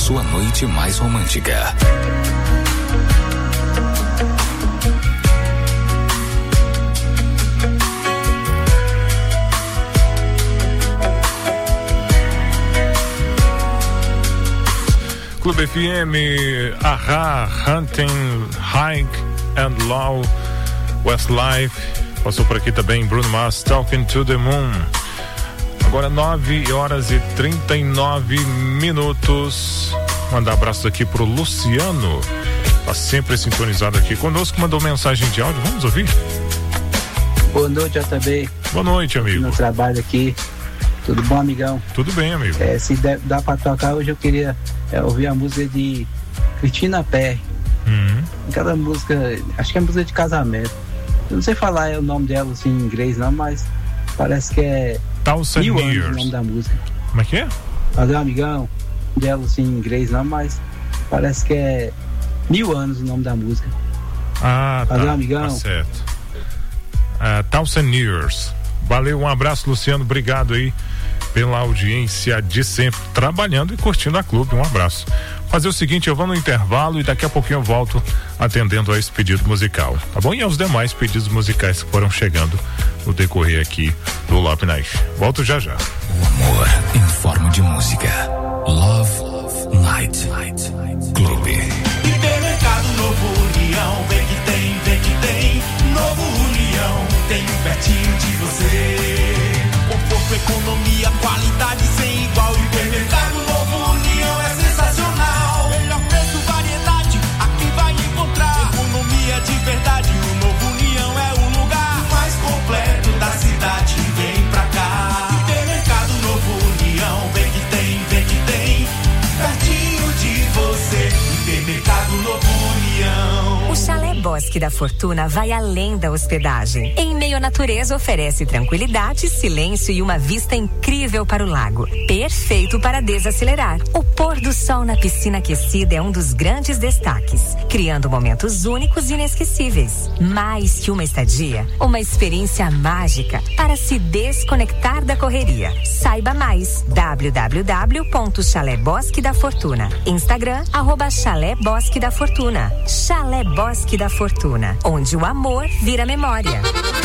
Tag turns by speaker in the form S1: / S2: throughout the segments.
S1: sua noite mais romântica.
S2: Clube FM, Aha, Hunting, High and Low, Westlife. Passou por aqui também Bruno Mars, Talking to the Moon. Agora 9h39. Mandar abraços aqui pro Luciano, tá sempre sintonizado aqui conosco, mandou mensagem de áudio, vamos ouvir?
S3: Boa noite, JB.
S2: Boa noite, amigo.
S3: No trabalho aqui, tudo bom, amigão?
S2: Tudo bem, amigo.
S3: Se dá pra tocar, hoje eu queria ouvir a música de Cristina Perry. Aquela música, acho que é música de casamento. Eu não sei falar o nome dela assim em inglês não, mas parece que é 1000 anos o nome da música.
S2: Como é que é?
S3: Valeu, amigão. Dela assim em inglês não, mas parece que é 1000 anos o nome da música. Valeu, amigão.
S2: Tá certo. 1000 Years. Valeu, um abraço, Luciano, obrigado aí pela audiência de sempre, trabalhando e curtindo a clube, um abraço. Fazer o seguinte, eu vou no intervalo e daqui a pouquinho eu volto atendendo a esse pedido musical, tá bom? E aos demais pedidos musicais que foram chegando no decorrer aqui do Love Night. Volto já já.
S1: O amor em forma de música. Love Night Clube.
S4: Hipermercado Novo União, vem que tem. Novo União, tem pertinho de você. Conforto, economia, qualidade sem igual. Hipermercado Novo União é sensacional. Melhor preço, variedade, aqui vai encontrar. Economia de verdade, o Novo União é o lugar mais completo da cidade. Vem pra cá. Hipermercado Novo União, vem que tem. Pertinho de você. Hipermercado Novo União.
S5: O Chalé Bosque da Fortuna vai além da hospedagem. Em meio à natureza, oferece tranquilidade, silêncio e uma vista incrível para o lago. Perfeito para desacelerar. O pôr do sol na piscina aquecida é um dos grandes destaques, criando momentos únicos e inesquecíveis. Mais que uma estadia, uma experiência mágica para se desconectar da correria. Saiba mais. www.Chalé Bosque da Fortuna. Instagram, @Chalé Bosque da Fortuna. Chalé Bosque da Fortuna, onde o amor vira memória.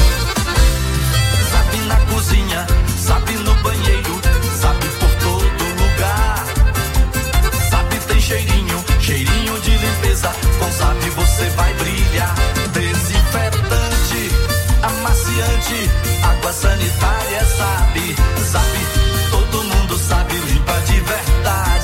S4: Sabe na cozinha, sabe no banheiro, sabe por todo lugar. Sabe tem cheirinho de limpeza. Com Sabe você vai brilhar. Desinfetante, amaciante, água sanitária, sabe, todo mundo sabe, limpa de verdade.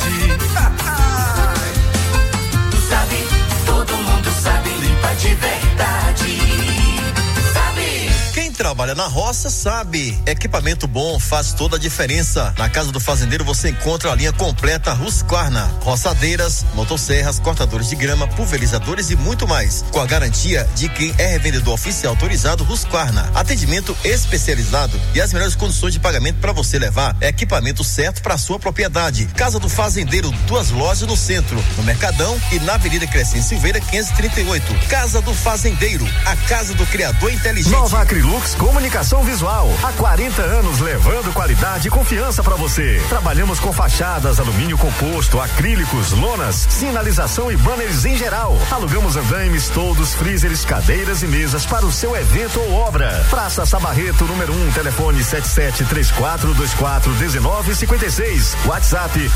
S4: Sabe, todo mundo sabe, limpa de verdade. Sabe.
S6: Quem trabalha na roça sabe, equipamento bom faz toda a diferença. Na Casa do Fazendeiro você encontra a linha completa Husqvarna, roçadeiras, motosserras, cortadores de grama, pulverizadores e muito mais, com a garantia de quem é revendedor oficial autorizado Husqvarna. Atendimento especializado e as melhores condições de pagamento para você levar equipamento certo para sua propriedade. Casa do Fazendeiro, 2 lojas no centro, no Mercadão e na Avenida Crescente Silveira 538. Casa do Fazendeiro, a casa do criador inteligente.
S7: Nova Acrilux Comunicação Visual, há 40 anos levando qualidade e confiança para você. Trabalhamos com fachadas, alumínio composto, acrílicos, lonas, sinalização e banners em geral. Alugamos andaimes, toldos, freezers, cadeiras e mesas para o seu evento ou obra. Praça Sabarreto, número 1, telefone 7734241956. WhatsApp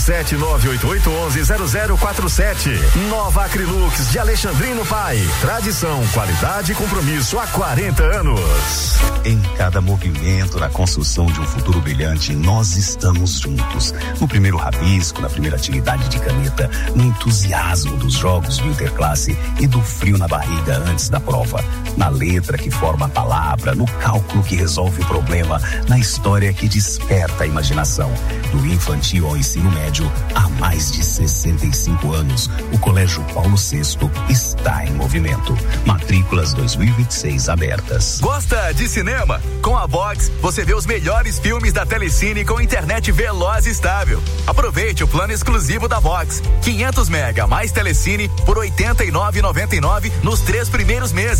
S7: 77988110047. Nova Acrilux de Alexandrino Pai. Tradição, qualidade e compromisso há 40 anos.
S8: Em cada movimento na construção de um futuro brilhante, nós estamos juntos. No primeiro rabisco, na primeira atividade de caneta, no entusiasmo dos jogos do Interclasse e do frio na barriga antes da prova. Na letra que forma a palavra, no cálculo que resolve o problema, na história que desperta a imaginação. Do infantil ao ensino médio, há mais de 65 anos, o Colégio Paulo VI está em movimento. Matrículas 2026 abertas.
S9: Gosta de cinema? Com a Vox, você vê os melhores filmes da Telecine com internet veloz e estável. Aproveite o plano exclusivo da Vox. 500 mega mais Telecine por R$ 89,99 nos 3 primeiros meses.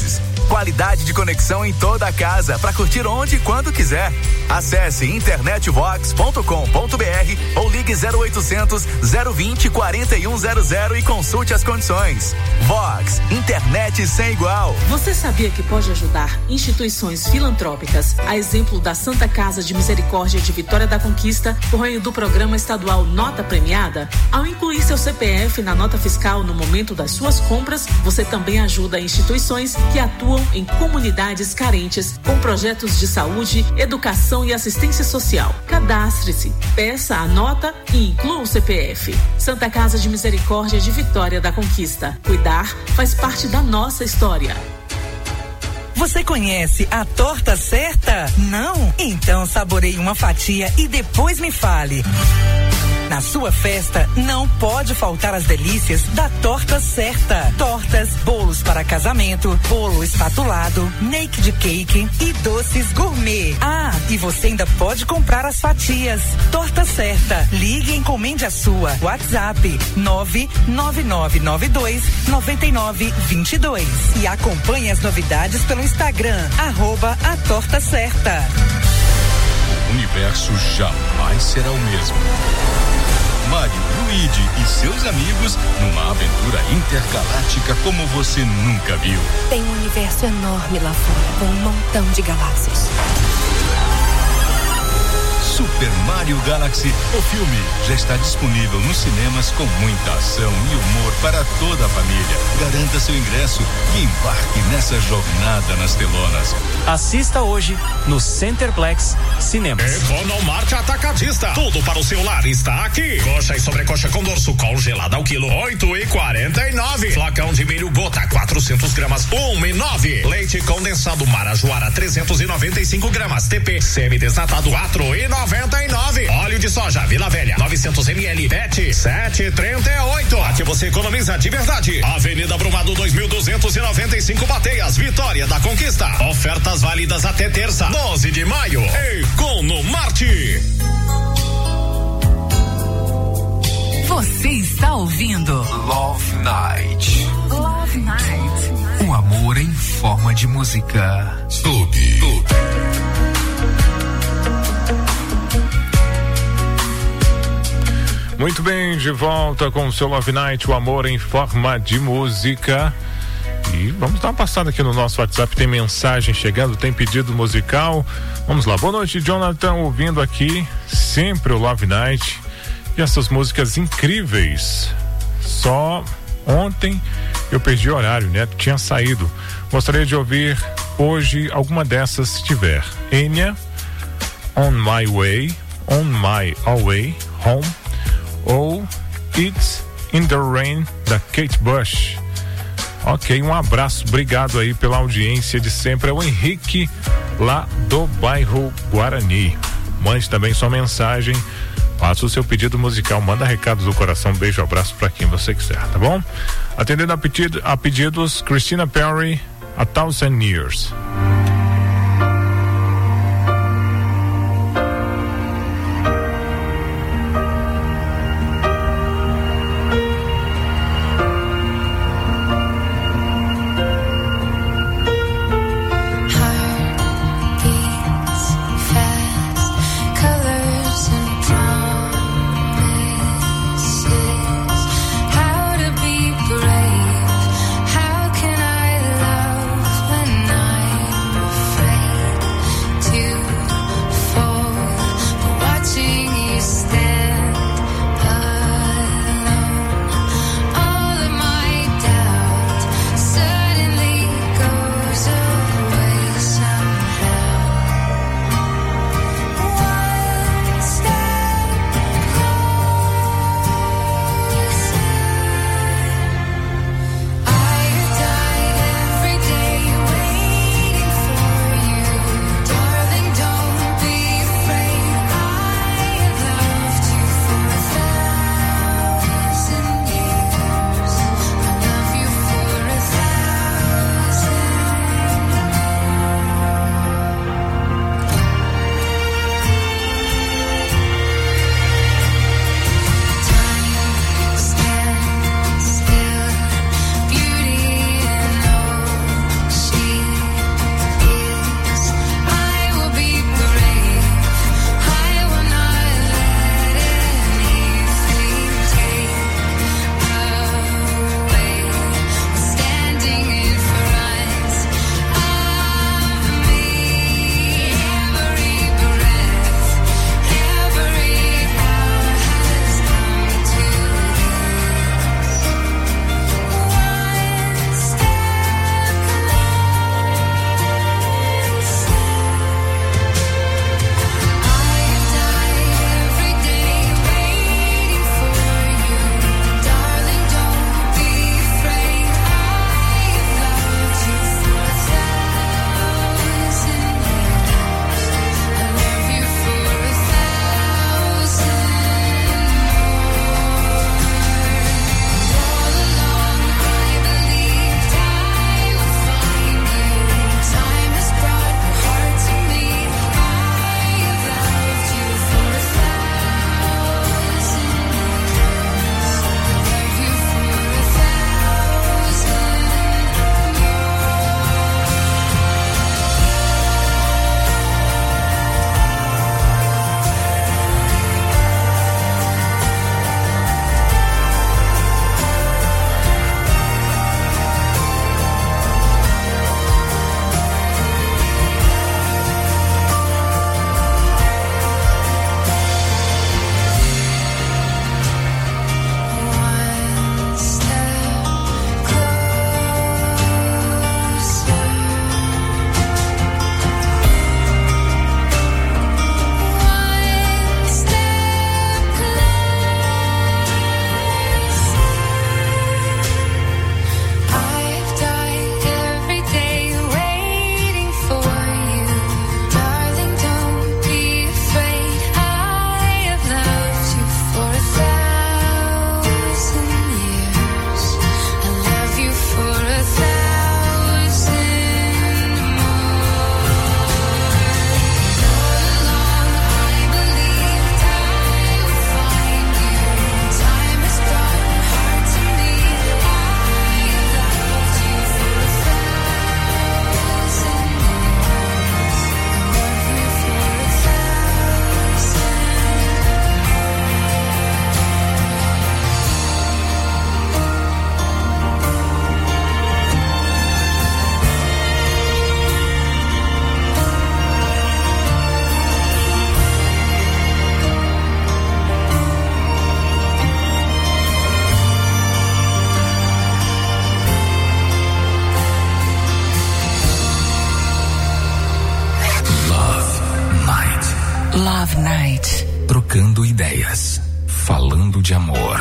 S9: Qualidade de conexão em toda a casa para curtir onde e quando quiser. Acesse internetvox.com.br ou ligue 0800 020 4100 e consulte as condições. Vox, internet sem igual.
S10: Você sabia que pode ajudar instituições filantrópicas, a exemplo da Santa Casa de Misericórdia de Vitória da Conquista, por meio do programa estadual Nota Premiada? Ao incluir seu CPF na nota fiscal no momento das suas compras, você também ajuda instituições que atuam em comunidades carentes com projetos de saúde, educação e assistência social. Cadastre-se, peça a nota e inclua o CPF. Santa Casa de Misericórdia de Vitória da Conquista. Cuidar faz parte da nossa história.
S11: Você conhece a torta certa? Não? Então saboreie uma fatia e depois me fale. Na sua festa, não pode faltar as delícias da Torta Certa. Tortas, bolos para casamento, bolo espatulado, naked cake e doces gourmet. Ah, e você ainda pode comprar as fatias. Torta Certa. Ligue e encomende a sua. WhatsApp 999929922 e acompanhe as novidades pelo Instagram @a Torta Certa.
S1: O universo jamais será o mesmo. Mário, Luigi e seus amigos numa aventura intergaláctica como você nunca viu.
S5: Tem um universo enorme lá fora, com um montão de galáxias.
S1: Super Mario Galaxy, o filme, já está disponível nos cinemas com muita ação e humor para toda a família. Garanta seu ingresso e embarque nessa jornada nas telonas.
S12: Assista hoje no Centerplex Cinemas.
S13: Economart Atacadista. Tudo para o seu lar está aqui. Coxa e sobrecoxa com dorso congelada ao quilo 8,49. Flacão de milho gota 400 gramas 1,9. Leite condensado Marajoara 395 gramas TP semi-desnatado 4,99. Óleo de soja Vila Velha 900 ml PET 7,38. Aqui você economiza de verdade. Avenida Brumado 2295 Bateias, Vitória da Conquista. Ofertas válidas até terça, 12 de maio. Economart.
S14: Você está ouvindo
S1: Love Night.
S14: Love Night.
S1: Um amor em forma de música. Clube.
S2: Muito bem, de volta com o seu Love Night, o amor em forma de música. E vamos dar uma passada aqui no nosso WhatsApp, tem mensagem chegando, tem pedido musical. Vamos lá, boa noite, Jonathan, ouvindo aqui sempre o Love Night e essas músicas incríveis. Só ontem eu perdi o horário, né? Tinha saído. Gostaria de ouvir hoje alguma dessas se tiver. Enya, On My Way, On My Way, Home, ou It's in the Rain, da Kate Bush. Ok, um abraço, obrigado aí pela audiência de sempre. É o Henrique, lá do bairro Guarani. Mande também sua mensagem, faça o seu pedido musical, manda recados do coração, beijo, abraço pra quem você quiser, tá bom? Atendendo a pedidos, Christina Perri, A Thousand Years.
S15: How can I love when I
S14: Love Night.
S15: Trocando ideias, falando de amor.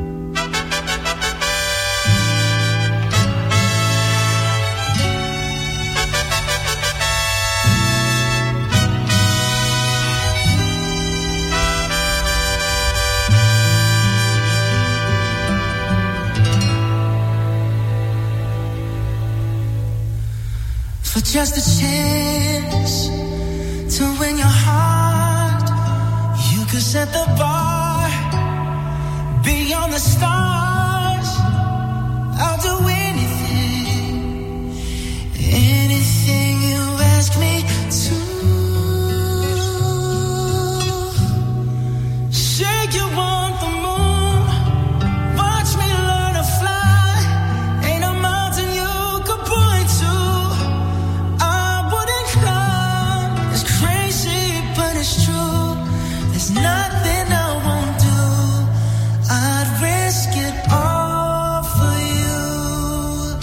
S16: For just a chance to win your heart, you could set the bar beyond the stars. I'll do anything, anything you ask me to. Say you want the moon, watch me learn to fly. Ain't a mountain you could point to. It's true, there's nothing I won't do. I'd risk it all for you.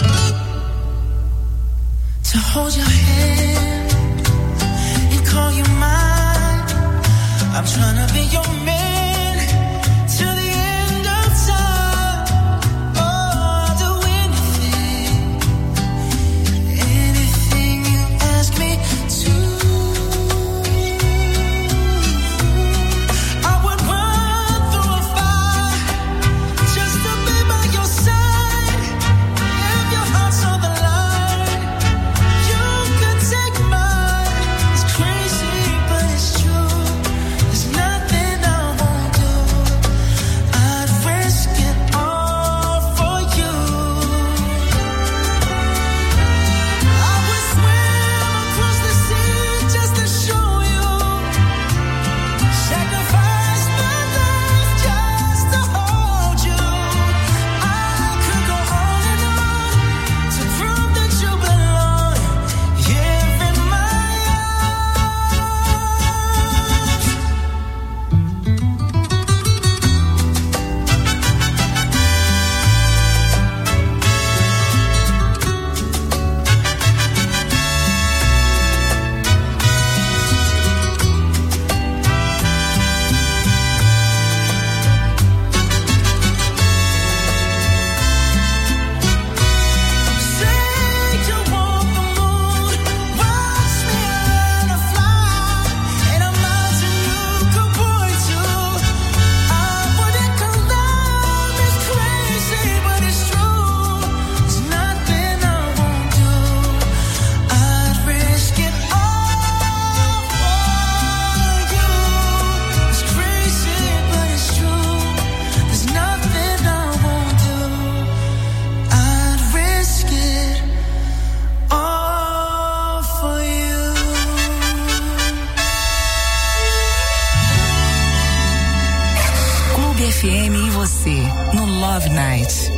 S16: To hold your hand and call you mine. I'm trying to be your man till the end of time. Oh, I'll do anything, anything you ask me to.
S14: FM e você no Love Night.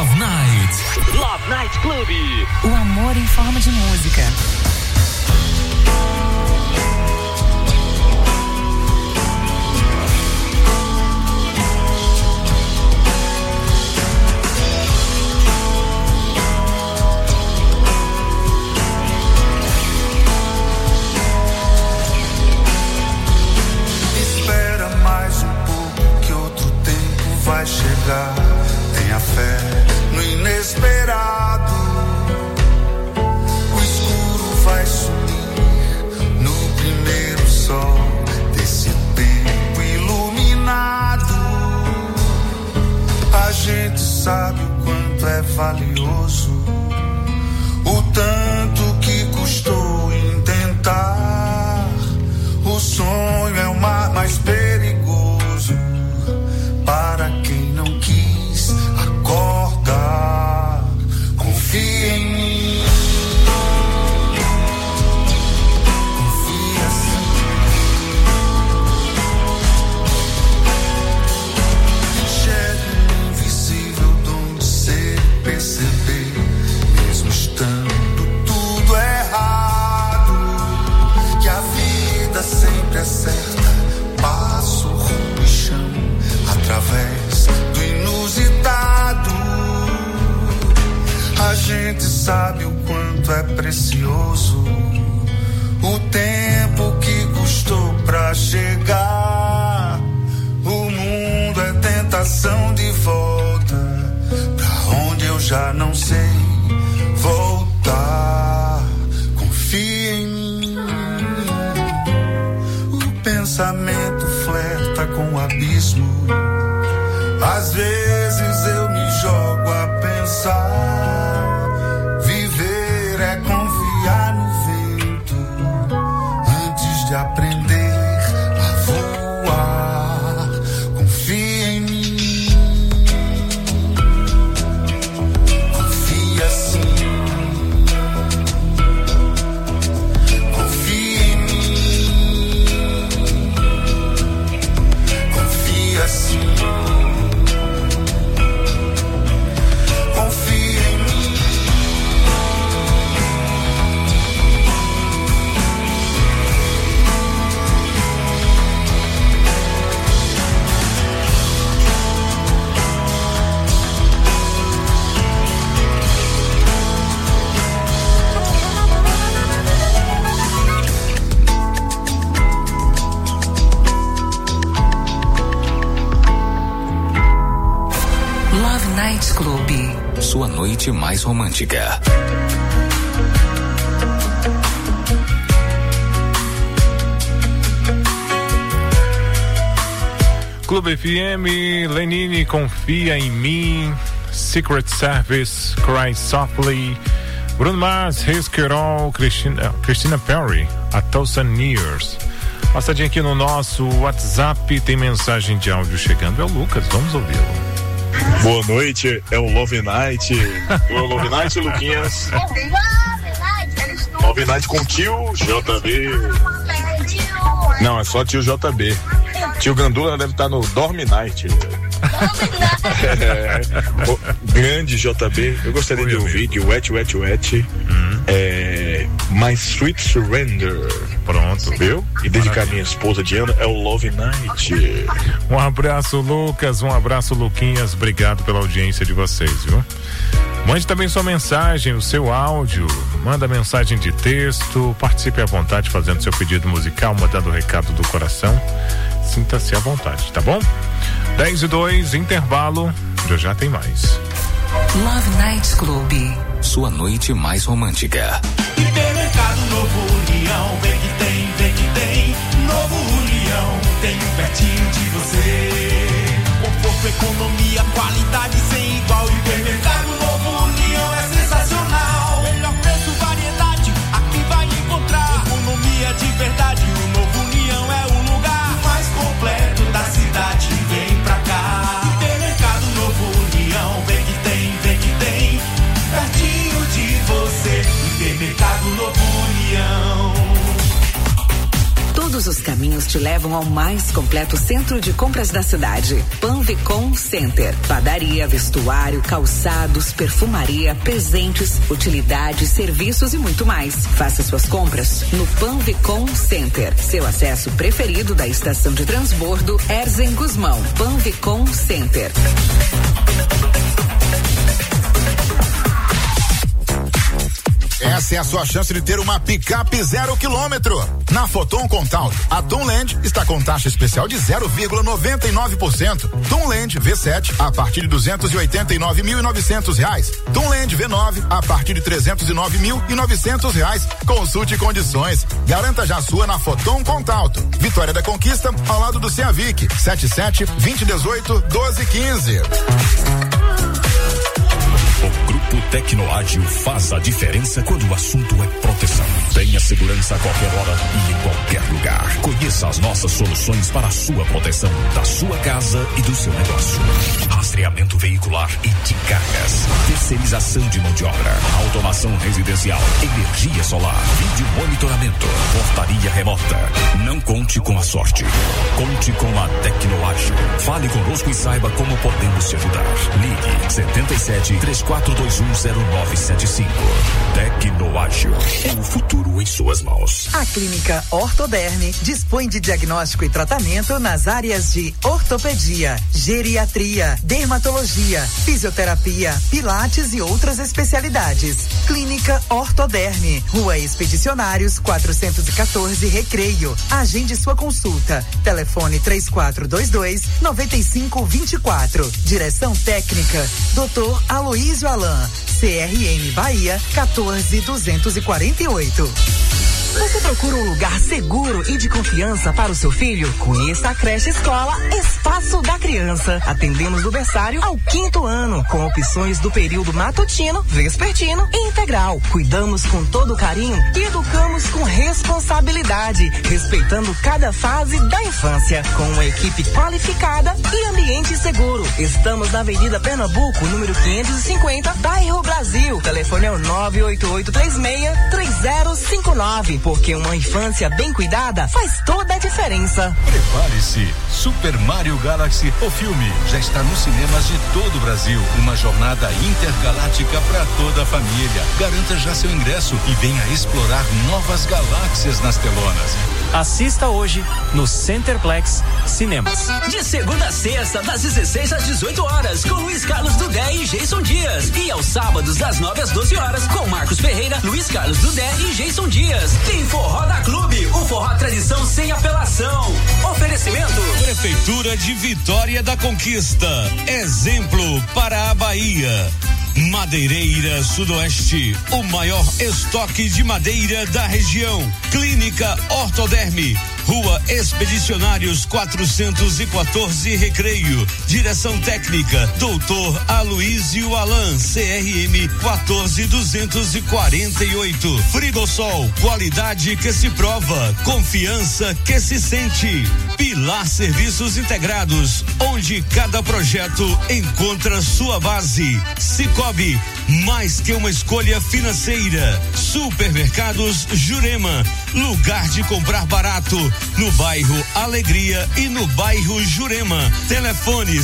S15: Love Night.
S12: Love Night Club.
S11: O amor em forma de música.
S17: Vai chegar, tenha fé no inesperado. O escuro vai sumir no primeiro sol desse tempo iluminado. A gente sabe o quanto é valioso, o tanto que custou intentar. O sonho é o mar mais perigoso para quem não quis acordar. Confia em mim. Confia sim. Enxergue o invisível dom de ser, perceber, mesmo estando tudo errado, que a vida sempre é certa. Passo, rumo e chão através do inusitado. A gente sabe o quanto é precioso o tempo que custou pra chegar. O mundo é tentação de volta pra onde eu já não sei voltar. Confia em mim. O pensamento flerta com o abismo. Às vezes eu me jogo a pensar. Viver é confiar no vento antes de aprender a voar. Confia em mim. Confia sim. Confia em mim. Confia sim.
S11: Night Club.
S15: Sua noite mais romântica.
S2: Clube FM, Lenine, Confia em Mim, Secret Service, Cry Softly, Bruno Mars, Reis Querol, Christina Perry, A Thousand Years. Passadinha aqui no nosso WhatsApp, tem mensagem de áudio chegando, é o Lucas, vamos ouvi-lo.
S18: Boa noite, é o Love Night. O Love Night, Luquinhas. Love Night com tio JB. Não, é só tio JB. Tio Gandula deve estar no Dorme Night. Grande JB. Eu gostaria de ouvir de Wet Wet Wet. My Sweet Surrender.
S2: Pronto,
S18: viu? E dedicar a minha esposa Diana é o Love Night.
S2: Um abraço, Lucas, um abraço, Luquinhas, obrigado pela audiência de vocês, viu? Mande também sua mensagem, o seu áudio, manda mensagem de texto, participe à vontade fazendo seu pedido musical, mandando o recado do coração, sinta-se à vontade, tá bom? 10:02, intervalo, já tem mais.
S11: Love Night Club.
S15: Sua noite mais romântica.
S4: Hipermercado Novo União, vem que tem, Novo União, tem pertinho de você. Conforto, economia, qualidade sem igual. Hipermercado Novo União é sensacional. Melhor preço, variedade, aqui vai encontrar. Economia de verdade, o Novo União é o lugar mais completo da cidade. Vem pra cá. Hipermercado Novo União, vem que tem, pertinho de você. Hipermercado Novo União.
S5: Todos os caminhos te levam ao mais completo centro de compras da cidade. Panvicom Center. Padaria, vestuário, calçados, perfumaria, presentes, utilidades, serviços e muito mais. Faça suas compras no Panvicom Center. Seu acesso preferido da estação de transbordo Erzen Guzmão. Panvicom Center.
S19: Essa é a sua chance de ter uma picape 0 km. Na Foton Contaut, a Tunland está com taxa especial de 0,99%. Tunland V7 a partir de R$289.900. Tunland V9 a partir de R$309.900. Consulte condições. Garanta já a sua na Foton Contaut. Vitória da Conquista, ao lado do Ceavic. 77-2018-1215.
S20: O Grupo Tecnoágil faz a diferença quando o assunto é proteção. Tenha segurança a qualquer hora e em qualquer lugar. Conheça as nossas soluções para a sua proteção, da sua casa e do seu negócio. Rastreamento veicular e de cargas. Terceirização de mão de obra. Automação residencial. Energia solar. Vídeo monitoramento. Portaria remota. Não conte com a sorte. Conte com a Tecnoágil. Fale conosco e saiba como podemos te ajudar. Ligue 77-3421-0975. Tecnoágil. O futuro em suas mãos.
S11: A Clínica Ortoderme dispõe de diagnóstico e tratamento nas áreas de ortopedia, geriatria, dermatologia, fisioterapia, pilates e outras especialidades. Clínica Ortoderme, Rua Expedicionários 414, Recreio. Agende sua consulta. Telefone 3422-9524. Direção técnica Dr. Aloísio Alain, CRM Bahia 14248. Você procura um lugar seguro e de confiança para o seu filho? Conheça a creche escola Espaço da Criança. Atendemos do berçário ao 5º ano, com opções do período matutino, vespertino e integral. Cuidamos com todo carinho e educamos com responsabilidade, respeitando cada fase da infância, com uma equipe qualificada e ambiente seguro. Estamos na Avenida Pernambuco, número 550, bairro Brasil. Telefone é o 98836-3059. Porque uma infância bem cuidada faz toda a diferença.
S1: Prepare-se, Super Mario Galaxy, o filme, já está nos cinemas de todo o Brasil. Uma jornada intergaláctica para toda a família. Garanta já seu ingresso e venha explorar novas galáxias nas telonas.
S12: Assista hoje no Centerplex Cinemas.
S21: De segunda a sexta, das 16 às 18 horas, com Luiz Carlos Dudé e Jason Dias. E aos sábados, das 9 às 12 horas, com Marcos Ferreira, Luiz Carlos Dudé e Jason Dias. Tem Forró da Clube, o forró tradição sem apelação. Oferecimento:
S13: Prefeitura de Vitória da Conquista. Exemplo para a Bahia. Madeireira Sudoeste, o maior estoque de madeira da região. Clínica Ortoderme, Rua Expedicionários 414, Recreio. Direção técnica Dr. Aloísio Alain, CRM 14248. Frigosol, qualidade que se prova, confiança que se sente. Pilar Serviços Integrados, onde cada projeto encontra sua base. Cicobi, mais que uma escolha financeira. Supermercados Jurema, lugar de comprar barato, no bairro Alegria e no bairro Jurema. Telefone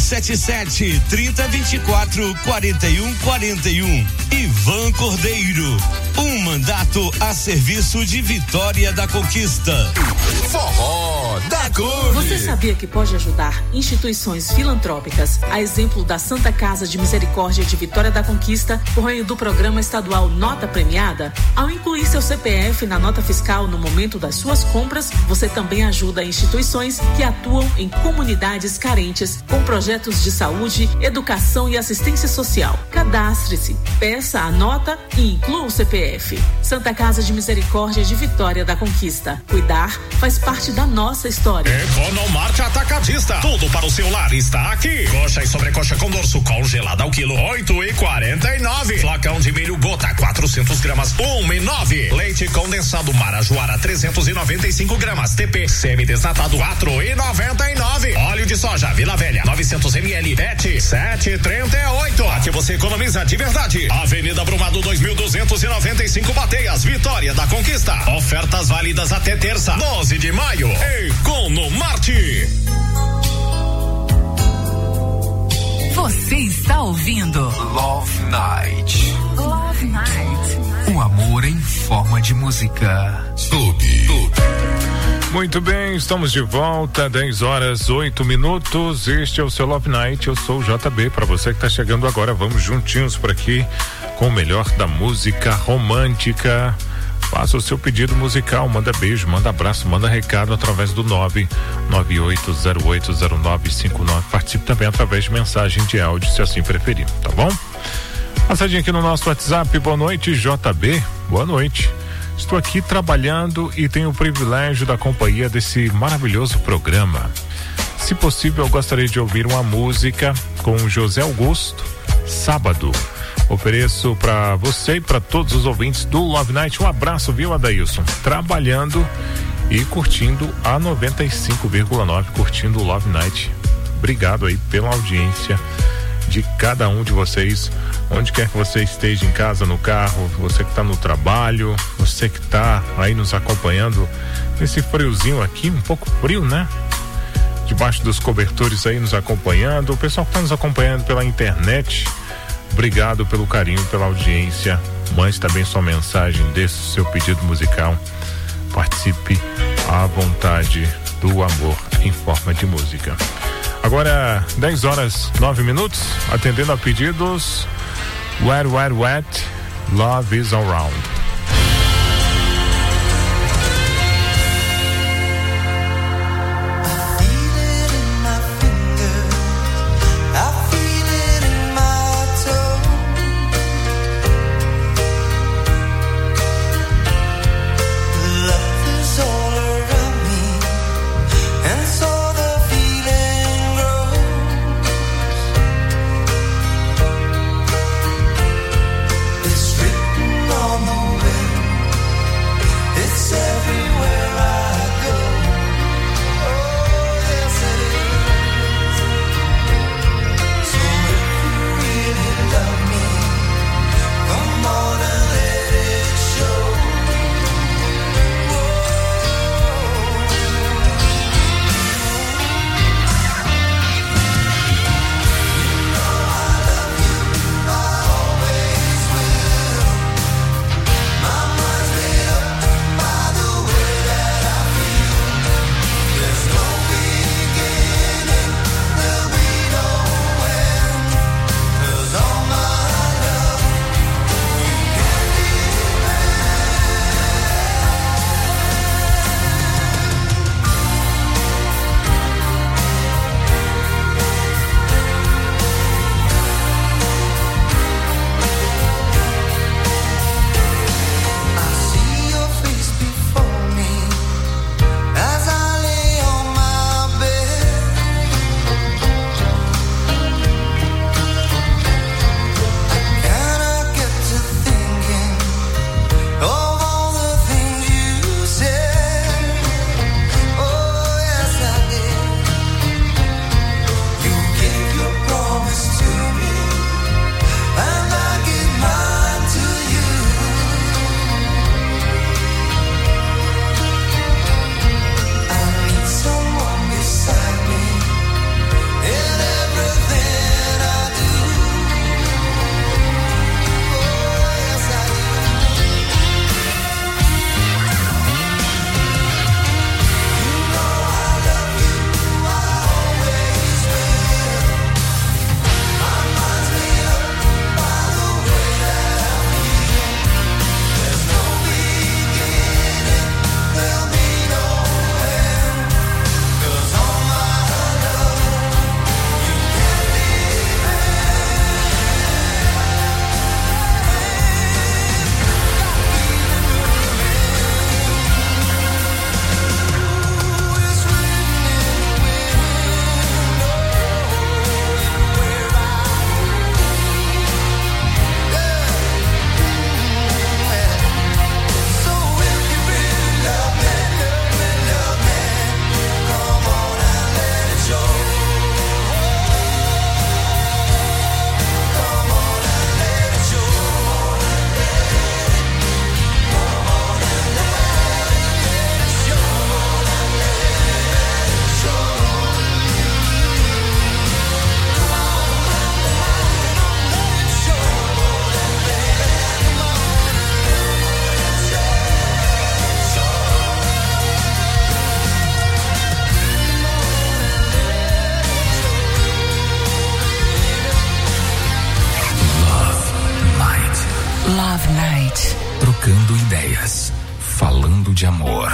S13: 77-3024-4141. Ivan Cordeiro, um mandato a serviço de Vitória da Conquista.
S19: Forró da Clube.
S10: Você sabia que pode ajudar instituições filantrópicas, a exemplo da Santa Casa de Misericórdia de Vitória da Conquista, por meio do programa estadual Nota Premiada? Ao incluir seu CPF na nota fiscal no momento das suas compras, você também ajuda instituições que atuam em comunidades carentes com projetos de saúde, educação e assistência social. Cadastre-se, peça a nota e inclua o CPF. Santa Casa de Misericórdia de Vitória da Conquista. Cuidar faz parte da nossa história.
S13: Economarte Atacadista. Tudo para o seu lar está aqui. Coxa e sobrecoxa com dorso congelada ao quilo 8,49. Flacão de milho gota 400 400 gramas 1,9. Leite condensado Marajoara 395 gramas TP semi-desnatado 4,99. Óleo de soja Vila Velha 900 ml PET 7,38. Aqui você economiza de verdade. Avenida Brumado 2295 Bateias, Vitória da Conquista. Ofertas válidas até terça, 12 de maio. Economarte.
S14: Você está ouvindo
S15: Love Night.
S14: Love Night.
S15: Um amor em forma de música. Clube.
S2: Muito bem, estamos de volta, 10h08. Este é o seu Love Night. Eu sou o JB. Para você que está chegando agora, vamos juntinhos por aqui com o melhor da música romântica. Faça o seu pedido musical, manda beijo, manda abraço, manda recado através do 998080959. Participe também através de mensagem de áudio, se assim preferir, tá bom? Passadinha aqui no nosso WhatsApp. Boa noite, JB. Boa noite. Estou aqui trabalhando e tenho o privilégio da companhia desse maravilhoso programa. Se possível, eu gostaria de ouvir uma música com o José Augusto, Sábado. Ofereço para você e para todos os ouvintes do Love Night um abraço, viu, Adailson? Trabalhando e curtindo a 95,9, curtindo o Love Night. Obrigado aí pela audiência de cada um de vocês, onde quer que você esteja, em casa, no carro, você que está no trabalho, você que está aí nos acompanhando nesse friozinho aqui, um pouco frio, né? Debaixo dos cobertores aí nos acompanhando, o pessoal que está nos acompanhando pela internet. Obrigado pelo carinho, pela audiência. Mande também sua mensagem, deixe o seu pedido musical. Participe à vontade do amor em forma de música. Agora, 10h09, atendendo a pedidos. Wet, wet, wet, love is around.
S16: On the
S14: Love Night.
S15: Trocando ideias, falando de amor.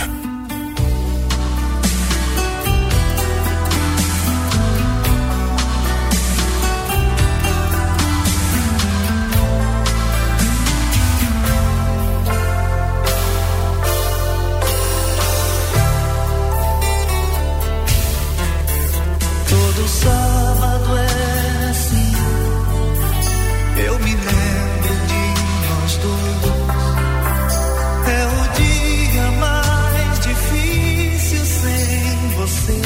S17: Todo sábado é assim, eu me lembro de nós dois. É o dia mais difícil sem você.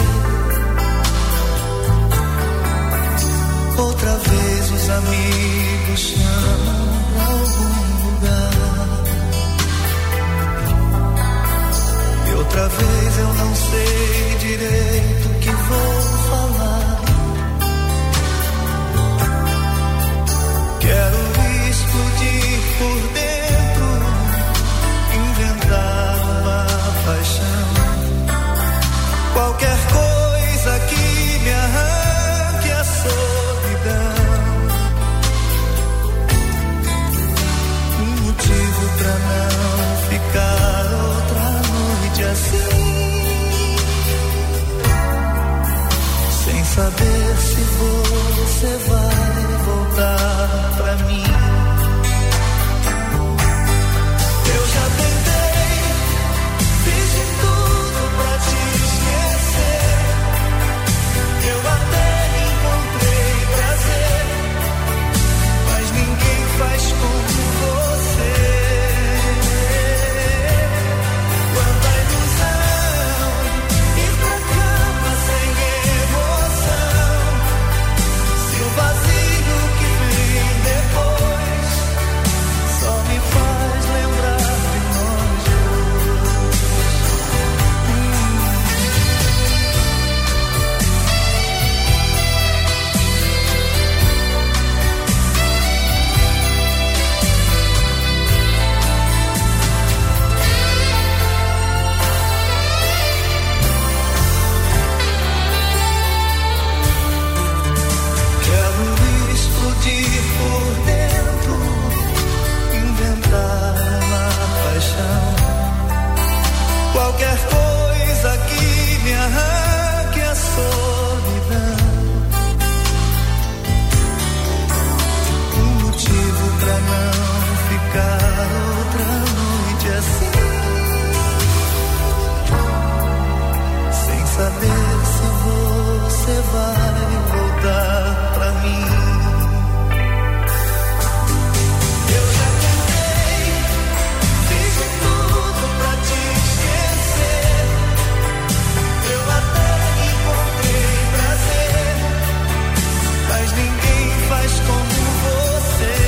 S17: Outra vez os amigos chamam pra algum lugar, e outra vez eu não sei direito o que vou falar. Quero explodir por dentro, inventar uma paixão, qualquer coisa que me arranque a solidão, um motivo pra não ficar outra noite assim, sem saber se você vai voltar pra mim. Eu já tentei, fiz de tudo pra te esquecer. Eu até encontrei prazer, mas ninguém faz como você. Quanta ilusão, ir pra cama sem emoção. Se o vazio que vem depois só me faz lembrar de nós dois. Quero explodir por dentro, inventar uma paixão, qualquer coisa que me arranque a solidão, um motivo pra não ficar outra noite assim, sem saber se você vai voltar pra mim. Eu já tentei, fiz de tudo pra te esquecer. Eu até encontrei prazer, mas ninguém faz como você.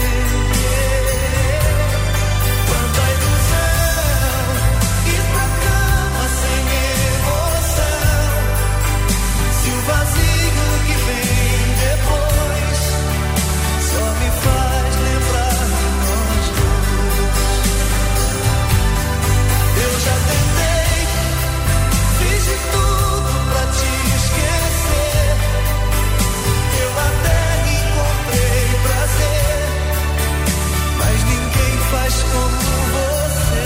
S17: Quanta ilusão, ir pra cama sem emoção. Se o vazio que vem depois só me faz lembrar de nós dois. Eu já tentei, fiz de tudo pra te esquecer. Eu até encontrei prazer, mas ninguém faz como você.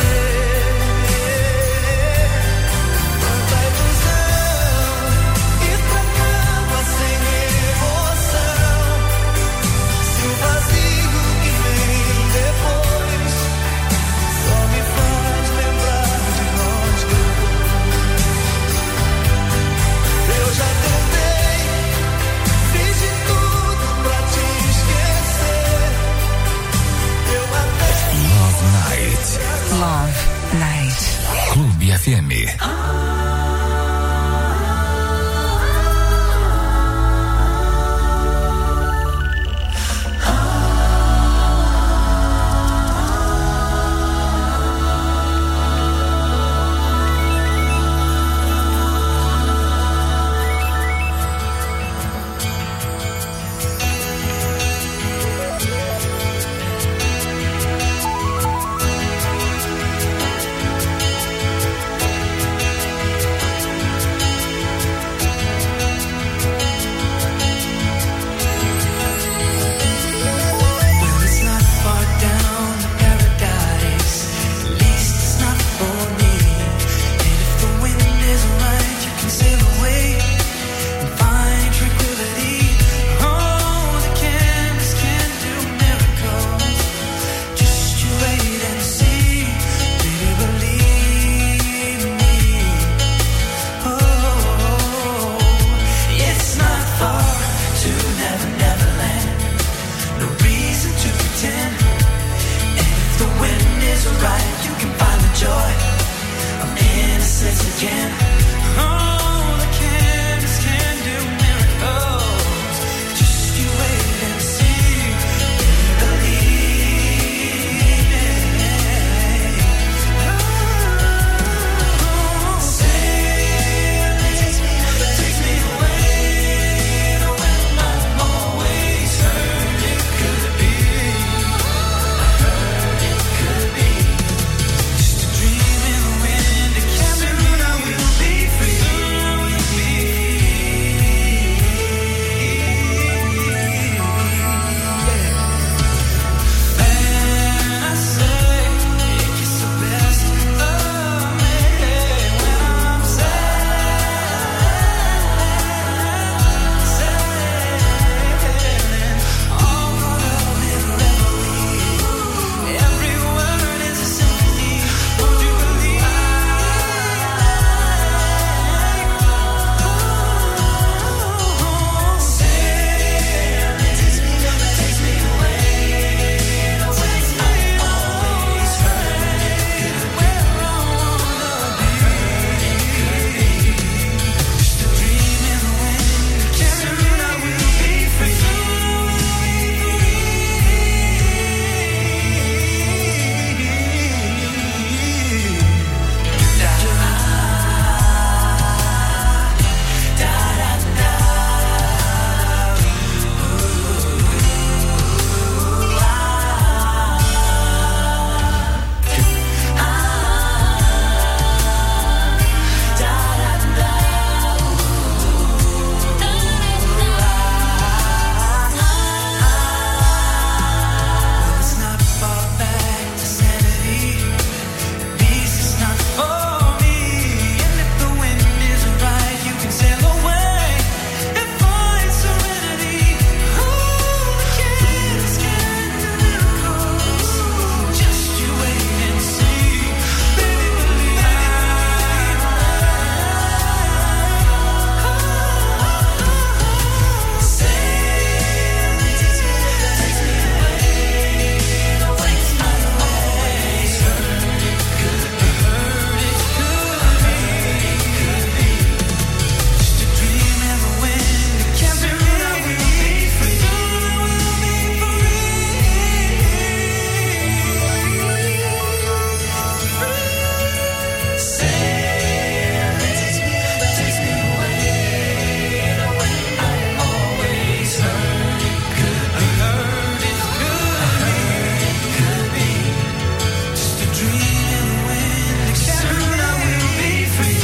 S17: Quanta ilusão, ir pra cama sem emoção. Se o vazio que vem depois só me faz lembrar de nós dois. Eu já tentei, fiz de tudo pra te esquecer. Eu até
S15: Love Night.
S14: Love Night.
S15: Clube FM.
S16: promises again. Oh, the candles can do miracles. Just you wait and see. Believe it. Oh, sailing takes me away to where I'm always heard it could be. I heard it could be. Just a dream in the wind, a captain when I will be free. And I say, it gets the best of me when I'm sailing, all caught up in reverie. Every word is a symphony. Won't you believe? Sailing takes me away to where I always heard it could be. Where I wanna be. Just a dream in the wind, a captain when I will be free. It's not far back to sanity. Peace is not for me. And if the wind is right, you can sail away and find serenity. Oh, the candles can do miracles. Just you wait and see. Baby, believe. Sailing takes me away to where I always heard it could be. Just a dream in the wind, a captain when I will be free. Sailing takes me away to where I always heard it could be. Could be. Just a dream in the wind, a captain when I will be free.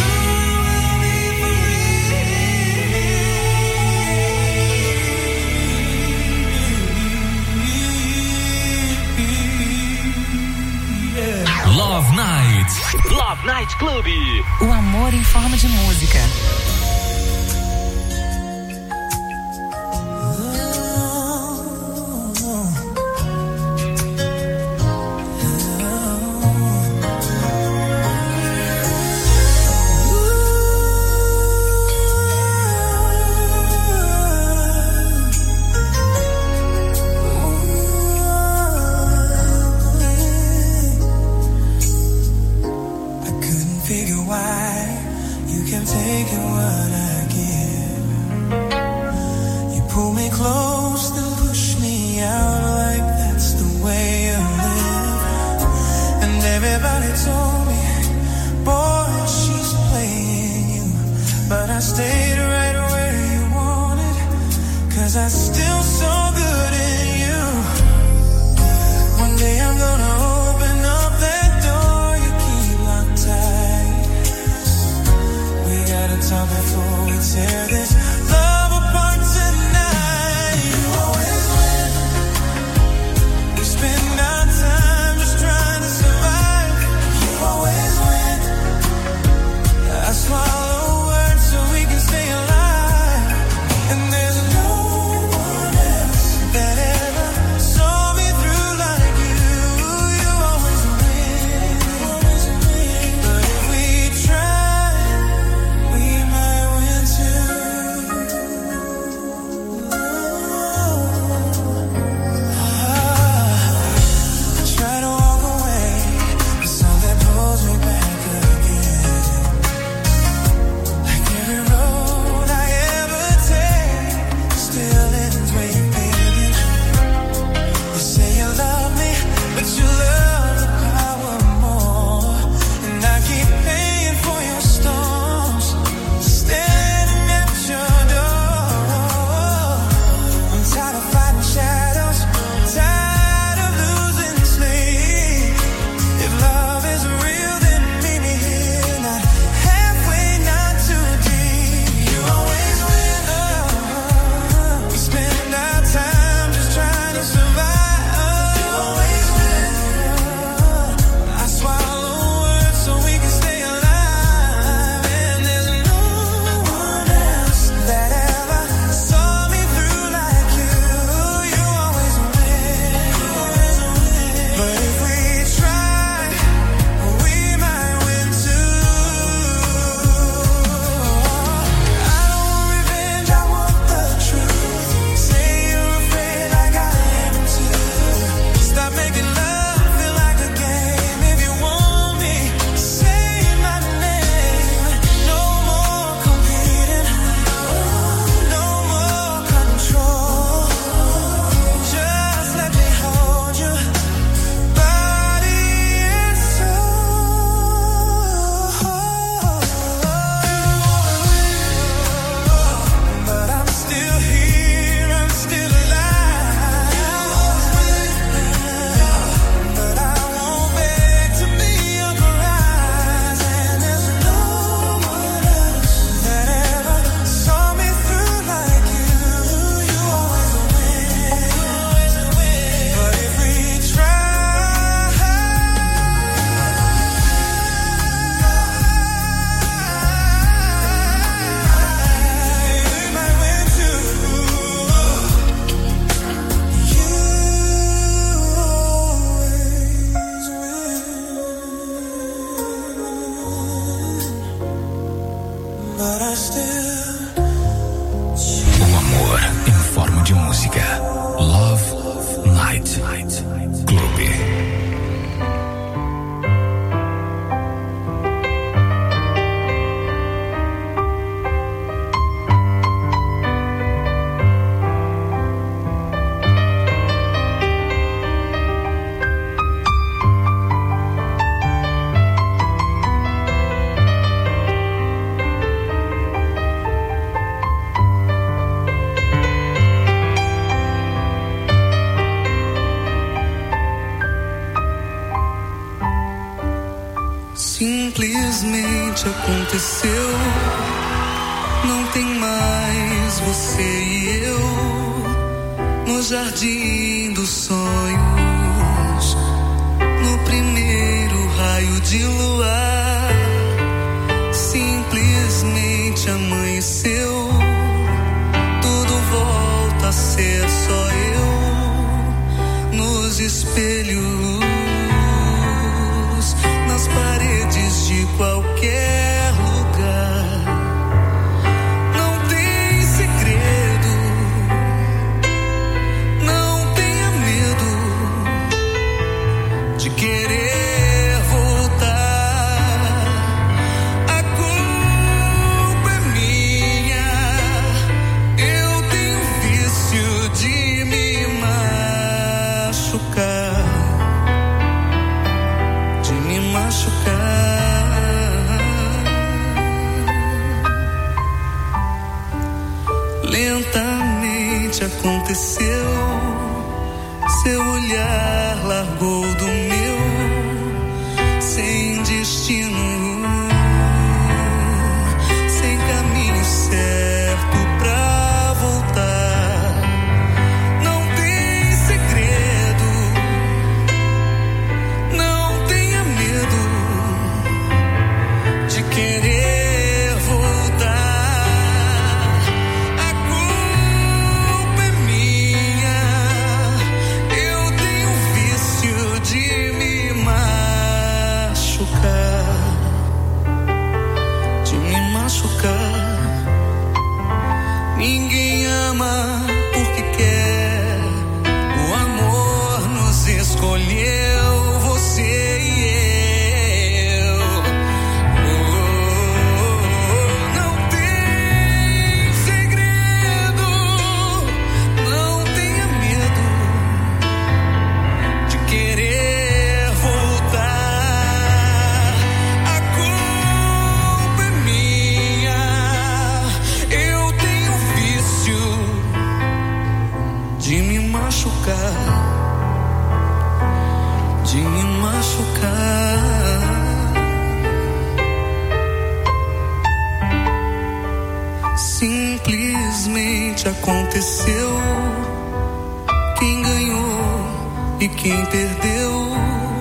S15: Love Night.
S21: Love Night Club.
S14: O amor em forma de música.
S16: I couldn't figure why you kept taking what I give. You pull me close, then push me out like that's the way you live. And everybody told me, boy, she's playing you. But I stayed right where you wanted, 'cause I still saw good in you. One day I'm gonna open up that door you keep locked tight. We gotta talk before we tear this love apart tonight. You always win. We spend our time just trying to survive. You always
S17: Simplesmente aconteceu. Não tem mais você e eu no jardim dos sonhos. No primeiro raio de luar, simplesmente amanheceu. Tudo volta a ser só eu nos espelhos, nas paredes de qualquer lugar. Não tem segredo, não tenha medo de querer voltar. A culpa é minha, eu tenho vício de me machucar. Lentamente aconteceu, seu olhar largou do meu, sem destino, sem caminho certo pra voltar. Não tem segredo, não tenha medo de querer ninguém ama porque quer. O amor nos escolheu, você e eu. Não tem segredo, não tenha medo de querer voltar. A culpa é minha, eu tenho vício de me machucar, de me machucar. Simplesmente aconteceu. Quem ganhou e quem perdeu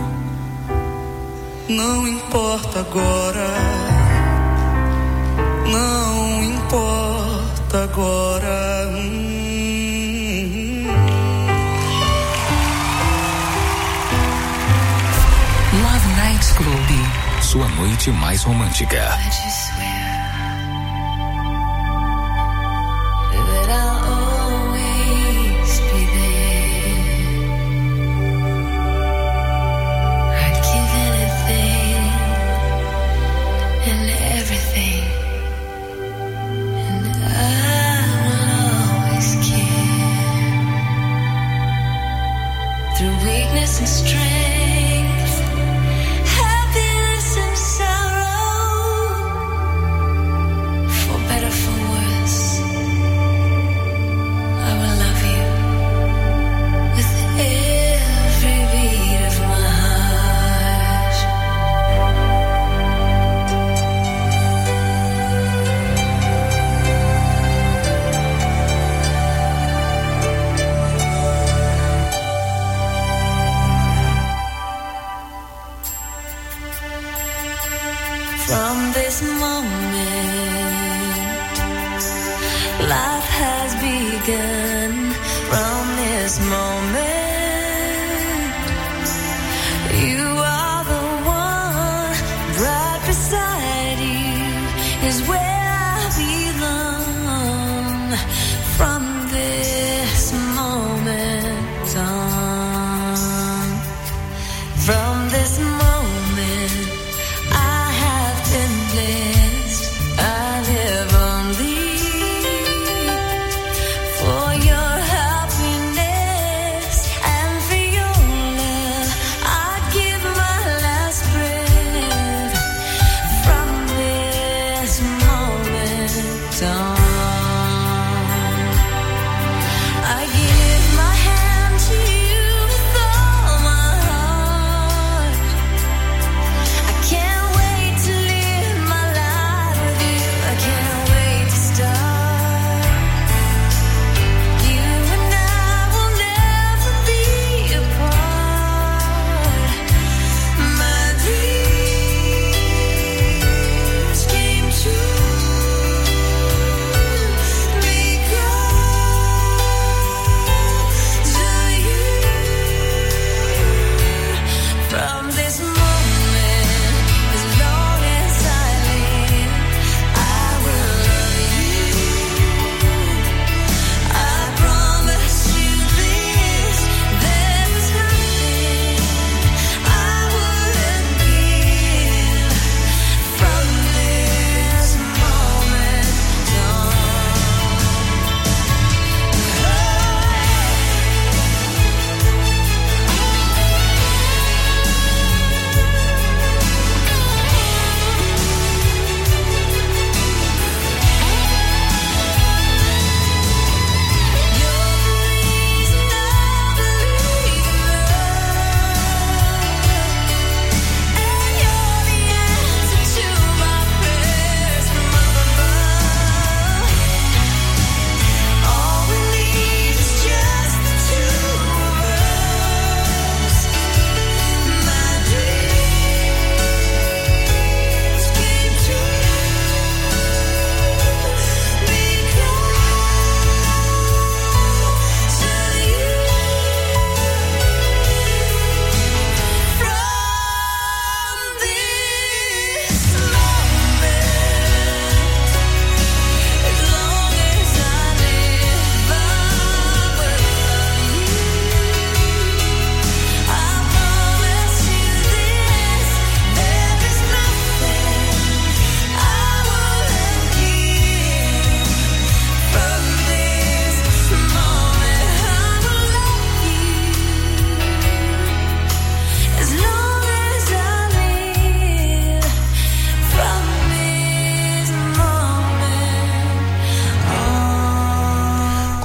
S17: não importa agora, não importa agora.
S15: Love Night Club, sua noite mais romântica.
S16: And strength, happiness and sorrow, for better, for worse, I will love you with every beat of my heart. From this moment, life has begun. From this moment, you are the one. Right beside you is where I belong. From this moment on, from this moment, I have been blessed.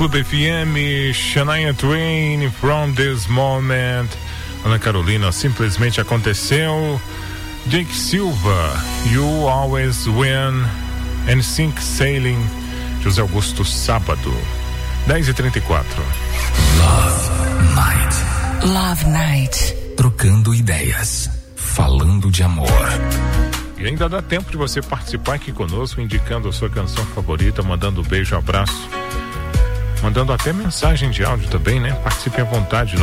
S2: Clube FM, Shania Twain, From This Moment. Ana Carolina, Simplesmente Aconteceu. Jake Silva, You Always Win. NSYNC, Sailing. José Augusto, Sábado. 10h34.
S15: Love Night.
S14: Love Night.
S15: Trocando ideias. Falando de amor.
S2: E ainda dá tempo de você participar aqui conosco, indicando a sua canção favorita, mandando um beijo, abraço, mandando até mensagem de áudio também, né? Participe à vontade.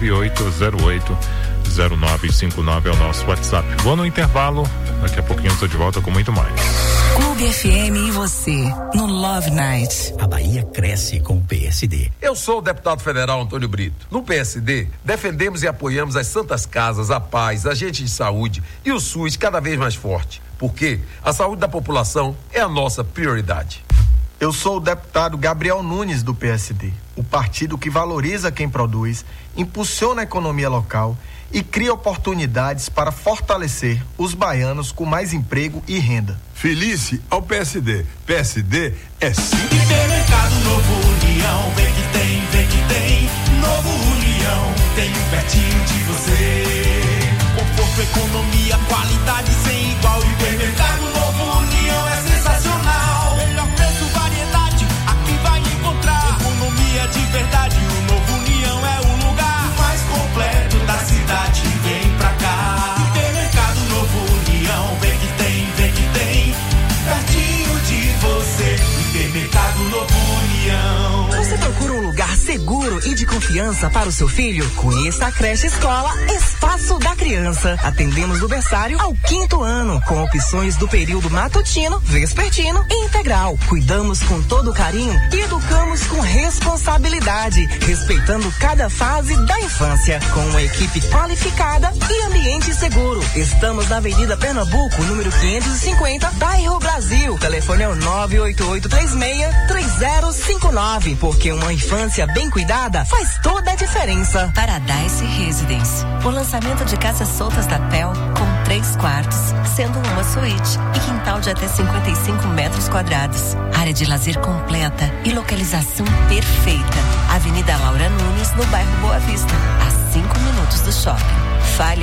S2: 998080959 é o nosso WhatsApp. Vou no intervalo, daqui a pouquinho eu estou de volta com muito mais.
S14: Clube FM e você, no Love Night.
S3: A Bahia cresce com o PSD.
S22: Eu sou o deputado federal Antônio Brito. No PSD, defendemos e apoiamos as santas casas, a paz, agentes de saúde e o SUS cada vez mais forte. Porque a saúde da população é a nossa prioridade.
S23: Eu sou o deputado Gabriel Nunes, do PSD, o partido que valoriza quem produz, impulsiona a economia local e cria oportunidades para fortalecer os baianos com mais emprego e renda.
S24: Felice ao PSD. PSD é sim.
S4: Hipermercado Novo União, vem que tem. Novo União, tem pertinho de você. Conforto, economia, qualidade sem igual. Hipermercado Novo União é sensacional. Melhor preço, variedade, aqui vai encontrar. Economia de verdade, o Novo União é o lugar mais completo da cidade. Vem pra cá. Hipermercado Novo União, vem que tem. Pertinho de você, Hipermercado Novo União.
S11: Você procura um lugar seguro e de confiança para o seu filho? Conheça a creche escola Espaço da Criança. Atendemos do berçário ao 5º ano, com opções do período matutino, vespertino e integral. Cuidamos com todo carinho e educamos com responsabilidade, respeitando cada fase da infância, com uma equipe qualificada e ambiente seguro. Estamos na Avenida Pernambuco, número 550, bairro Brasil. Telefone é o 988363059, porque uma infância bem cuidada faz toda a diferença.
S5: Paradise Residence, o lançamento de casas soltas da PEL com 3 quartos, sendo uma suíte e quintal de até 55 metros quadrados. Área de lazer completa e localização perfeita. Avenida Laura Nunes, no bairro Boa Vista, a 5 minutos do shopping. Fale